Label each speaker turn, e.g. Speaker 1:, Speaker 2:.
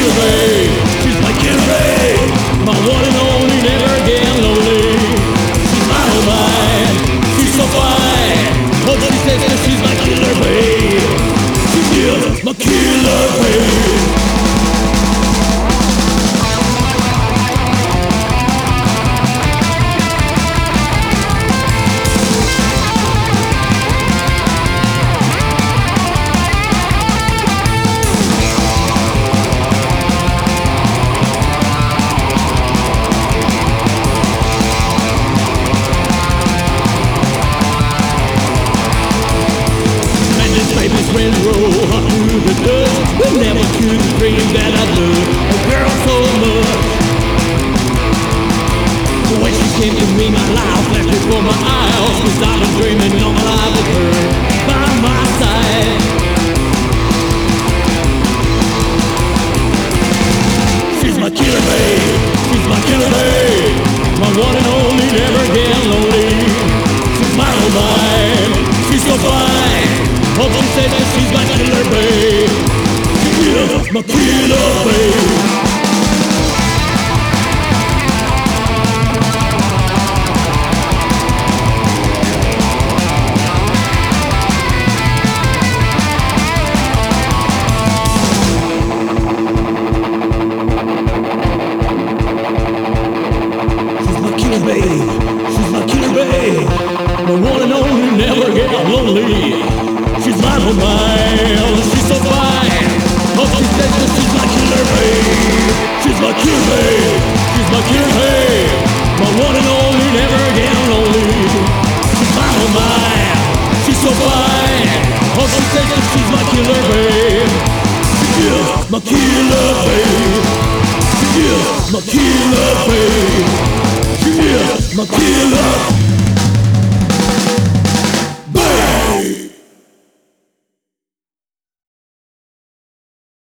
Speaker 1: killer babe. She's my killer babe. My one and only, never again lonely. She's my oh my, she's so fine. Oh, she says that she's my killer babe. She's my killer babe. When roll up through the dust, we never could dream that I loved a girl so much. When she came to me, my life flashed before my eyes, 'cause I've been dreaming all my life with her by my side. She's my killer babe, she's my killer babe, my one and only, never again lonely. She's my oh mine, she's so fine. Oh, she says that she's my killer babe. She's my killer babe. She's my killer babe. She's my killer babe. My one and only, never get lonely. She's my oh my, she's so fine. Oh, she says that she's my killer babe. She's my killer babe. She's my killer babe. My one and only, never again lonely. She's my oh my, she's so fine. Oh, she says that she's my killer babe. She's my killer babe. She's my killer babe. She's my killer.